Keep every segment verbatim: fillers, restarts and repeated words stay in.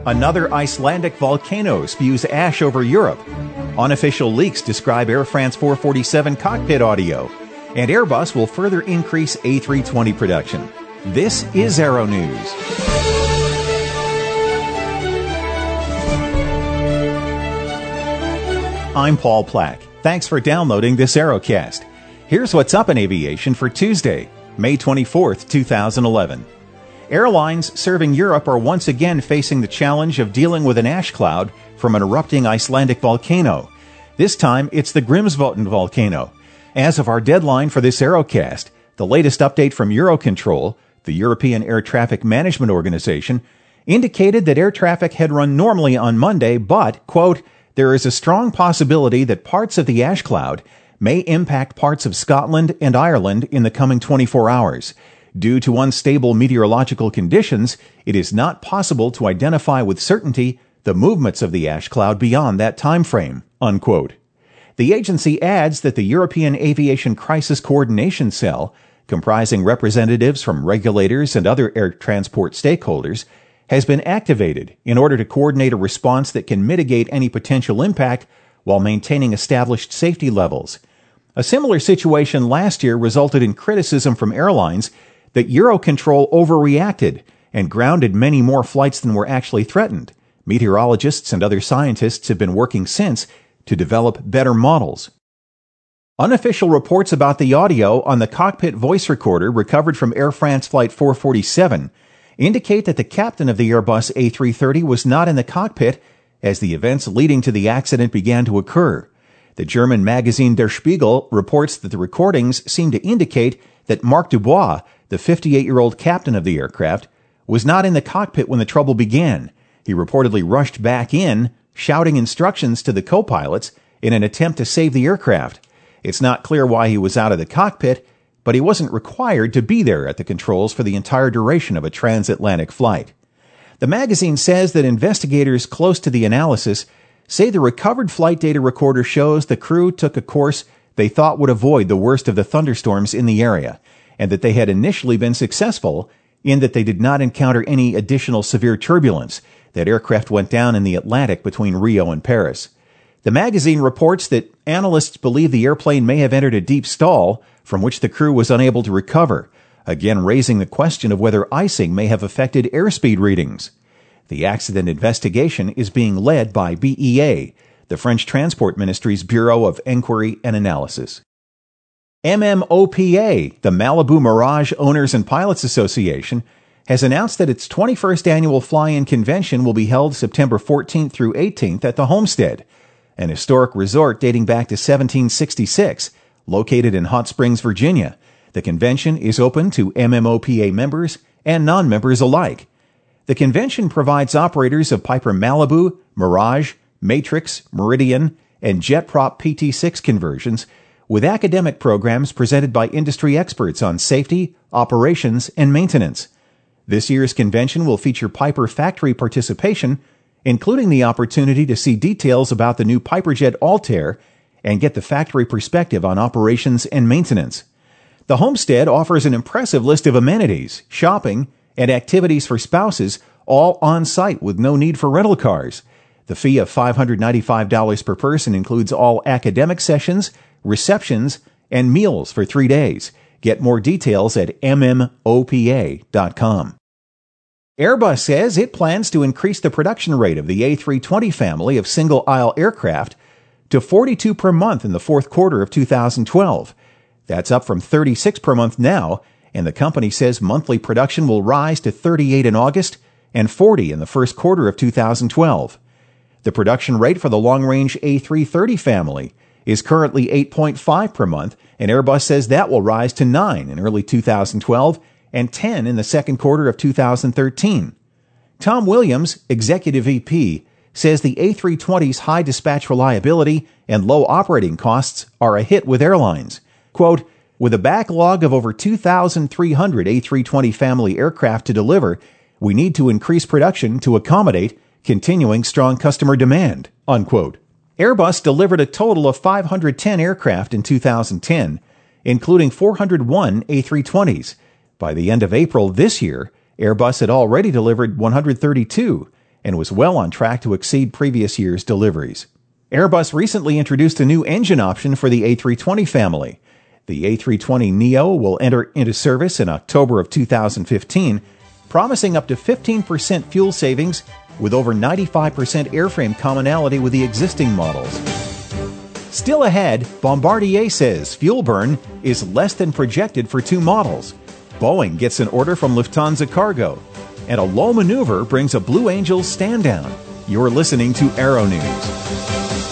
Another Icelandic volcano spews ash over Europe. Unofficial leaks describe Air France four forty-seven cockpit audio. And Airbus will further increase A three twenty production. This is Aero News. I'm Paul Plack. Thanks for downloading this Aerocast. Here's what's up in aviation for Tuesday, May twenty-fourth, two thousand eleven. Airlines serving Europe are once again facing the challenge of dealing with an ash cloud from an erupting Icelandic volcano. This time, it's the Grímsvötn volcano. As of our deadline for this Aerocast, the latest update from Eurocontrol, the European Air Traffic Management Organization, indicated that air traffic had run normally on Monday, but, quote, there is a strong possibility that parts of the ash cloud may impact parts of Scotland and Ireland in the coming twenty-four hours. Due to unstable meteorological conditions, it is not possible to identify with certainty the movements of the ash cloud beyond that time frame, unquote. The agency adds that the European Aviation Crisis Coordination Cell, comprising representatives from regulators and other air transport stakeholders, has been activated in order to coordinate a response that can mitigate any potential impact while maintaining established safety levels. A similar situation last year resulted in criticism from airlines that Eurocontrol overreacted and grounded many more flights than were actually threatened. Meteorologists and other scientists have been working since to develop better models. Unofficial reports about the audio on the cockpit voice recorder recovered from Air France Flight four forty-seven indicate that the captain of the Airbus A three thirty was not in the cockpit as the events leading to the accident began to occur. The German magazine Der Spiegel reports that the recordings seem to indicate that Marc Dubois, the fifty-eight-year-old captain of the aircraft, was not in the cockpit when the trouble began. He reportedly rushed back in, shouting instructions to the co-pilots in an attempt to save the aircraft. It's not clear why he was out of the cockpit, but he wasn't required to be there at the controls for the entire duration of a transatlantic flight. The magazine says that investigators close to the analysis say the recovered flight data recorder shows the crew took a course they thought would avoid the worst of the thunderstorms in the area, and that they had initially been successful in that they did not encounter any additional severe turbulence. That aircraft went down in the Atlantic between Rio and Paris. The magazine reports that analysts believe the airplane may have entered a deep stall from which the crew was unable to recover, again raising the question of whether icing may have affected airspeed readings. The accident investigation is being led by B E A, the French Transport Ministry's Bureau of Inquiry and Analysis. M M O P A, the Malibu Mirage Owners and Pilots Association, has announced that its twenty-first annual fly-in convention will be held September fourteenth through eighteenth at the Homestead, an historic resort dating back to seventeen sixty-six, located in Hot Springs, Virginia. The convention is open to M M O P A members and non-members alike. The convention provides operators of Piper Malibu, Mirage, Matrix, Meridian, and JetProp P T six conversions with academic programs presented by industry experts on safety, operations, and maintenance. This year's convention will feature Piper factory participation, including the opportunity to see details about the new Piperjet Altair and get the factory perspective on operations and maintenance. The Homestead offers an impressive list of amenities, shopping, and activities for spouses, all on-site with no need for rental cars. The fee of five hundred ninety-five dollars per person includes all academic sessions, receptions, and meals for three days. Get more details at m m o p a dot com. Airbus says it plans to increase the production rate of the A three twenty family of single-aisle aircraft to forty-two per month in the fourth quarter of two thousand twelve. That's up from thirty-six per month now, and the company says monthly production will rise to thirty-eight in August and forty in the first quarter of two thousand twelve. The production rate for the long-range A three thirty family is currently eight point five per month, and Airbus says that will rise to nine in early two thousand twelve and ten in the second quarter of two thousand thirteen. Tom Williams, Executive V P, says the A three twenty's high dispatch reliability and low operating costs are a hit with airlines. Quote, with a backlog of over two thousand three hundred A three twenty family aircraft to deliver, we need to increase production to accommodate continuing strong customer demand, unquote. Airbus delivered a total of five hundred ten aircraft in two thousand ten, including four hundred one A three twenties. By the end of April this year, Airbus had already delivered one hundred thirty-two, and was well on track to exceed previous year's deliveries. Airbus recently introduced a new engine option for the A three twenty family. The A three twenty neo will enter into service in October of two thousand fifteen, promising up to fifteen percent fuel savings with over ninety-five percent airframe commonality with the existing models. Still ahead, Bombardier says fuel burn is less than projected for two models. Boeing gets an order from Lufthansa Cargo, and a low maneuver brings a Blue Angels stand down. You're listening to Aero News.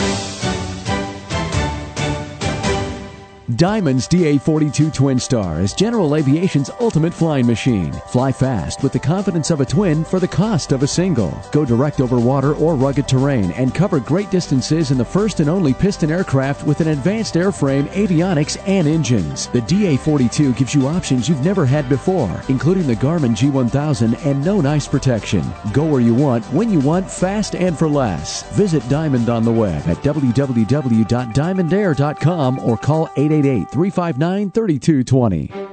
Diamond's D A forty-two Twin Star is General Aviation's ultimate flying machine. Fly fast with the confidence of a twin for the cost of a single. Go direct over water or rugged terrain and cover great distances in the first and only piston aircraft with an advanced airframe, avionics, and engines. The D A forty-two gives you options you've never had before, including the Garmin G one thousand and no ice protection. Go where you want, when you want, fast and for less. Visit Diamond on the web at w w w dot diamond air dot com or call eight eight eight, three five nine, three two two zero.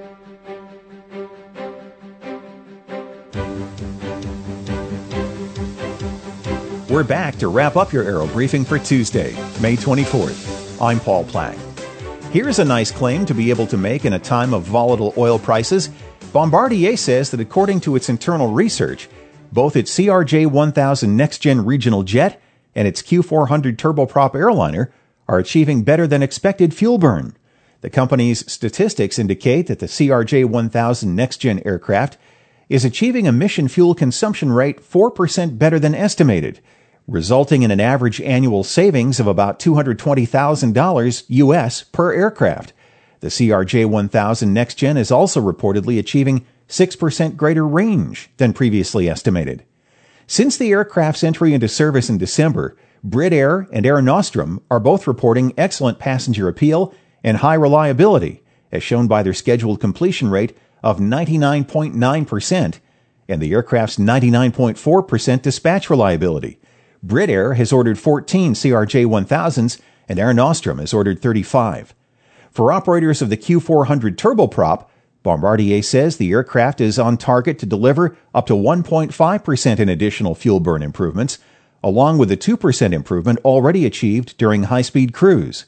We're back to wrap up your Aero Briefing for Tuesday, May twenty-fourth. I'm Paul Plack. Here's a nice claim to be able to make in a time of volatile oil prices. Bombardier says that according to its internal research, both its C R J one thousand next-gen regional jet and its Q four hundred turboprop airliner are achieving better than expected fuel burn. The company's statistics indicate that the C R J one thousand next-gen aircraft is achieving a mission fuel consumption rate four percent better than estimated, resulting in an average annual savings of about two hundred twenty thousand dollars U S per aircraft. The C R J one thousand next-gen is also reportedly achieving six percent greater range than previously estimated. Since the aircraft's entry into service in December, Brit Air and Air Nostrum are both reporting excellent passenger appeal and high reliability, as shown by their scheduled completion rate of ninety-nine point nine percent and the aircraft's ninety-nine point four percent dispatch reliability. Brit Air has ordered fourteen C R J one thousands and Air Nostrum has ordered thirty-five. For operators of the Q four hundred turboprop, Bombardier says the aircraft is on target to deliver up to one point five percent in additional fuel burn improvements, along with the two percent improvement already achieved during high-speed cruise.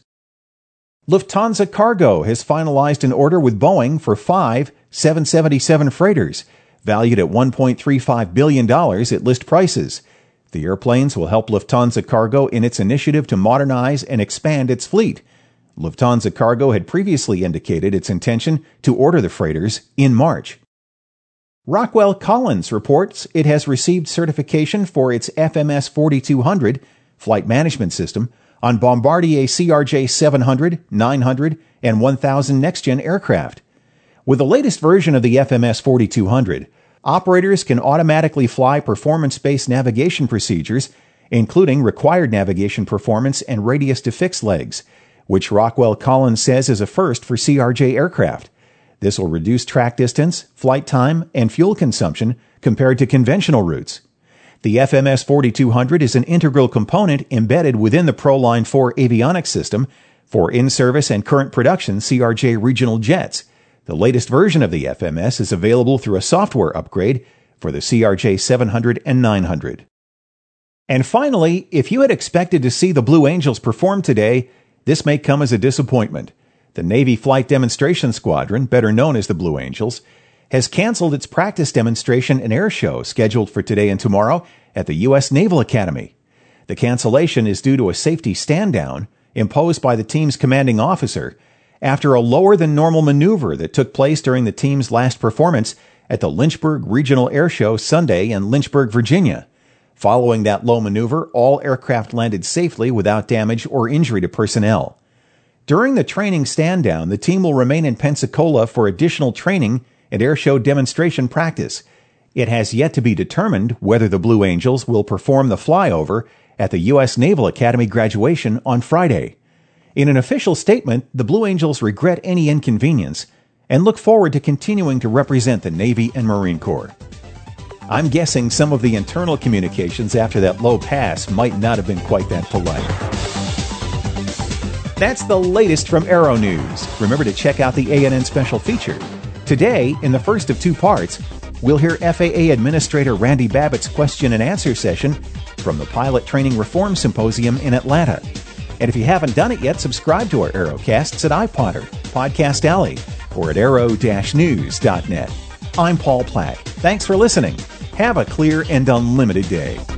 Lufthansa Cargo has finalized an order with Boeing for five seven seventy-seven freighters, valued at one point three five billion dollars at list prices. The airplanes will help Lufthansa Cargo in its initiative to modernize and expand its fleet. Lufthansa Cargo had previously indicated its intention to order the freighters in March. Rockwell Collins reports it has received certification for its F M S forty-two hundred flight management system on Bombardier C R J seven hundred, nine hundred, and one thousand next-gen aircraft. With the latest version of the F M S forty-two hundred, operators can automatically fly performance-based navigation procedures, including required navigation performance and radius to fixed legs, which Rockwell Collins says is a first for C R J aircraft. This will reduce track distance, flight time, and fuel consumption compared to conventional routes. The F M S forty-two hundred is an integral component embedded within the Proline four avionics system for in-service and current production C R J regional jets. The latest version of the F M S is available through a software upgrade for the C R J seven hundred and nine hundred. And finally, if you had expected to see the Blue Angels perform today, this may come as a disappointment. The Navy Flight Demonstration Squadron, better known as the Blue Angels, has canceled its practice demonstration and air show scheduled for today and tomorrow at the U S Naval Academy. The cancellation is due to a safety stand-down imposed by the team's commanding officer after a lower-than-normal maneuver that took place during the team's last performance at the Lynchburg Regional Air Show Sunday in Lynchburg, Virginia. Following that low maneuver, all aircraft landed safely without damage or injury to personnel. During the training stand-down, the team will remain in Pensacola for additional training and airshow demonstration practice. It has yet to be determined whether the Blue Angels will perform the flyover at the U S Naval Academy graduation on Friday. In an official statement, the Blue Angels regret any inconvenience and look forward to continuing to represent the Navy and Marine Corps. I'm guessing some of the internal communications after that low pass might not have been quite that polite. That's the latest from Aero News. Remember to check out the A N N special feature. Today, in the first of two parts, We'll hear F A A Administrator Randy Babbitt's question and answer session from the Pilot Training Reform Symposium in Atlanta. And if you haven't done it yet, subscribe to our Aerocasts at iPodder, Podcast Alley, or at aero dash news dot net. I'm Paul Plack. Thanks for listening. Have a clear and unlimited day.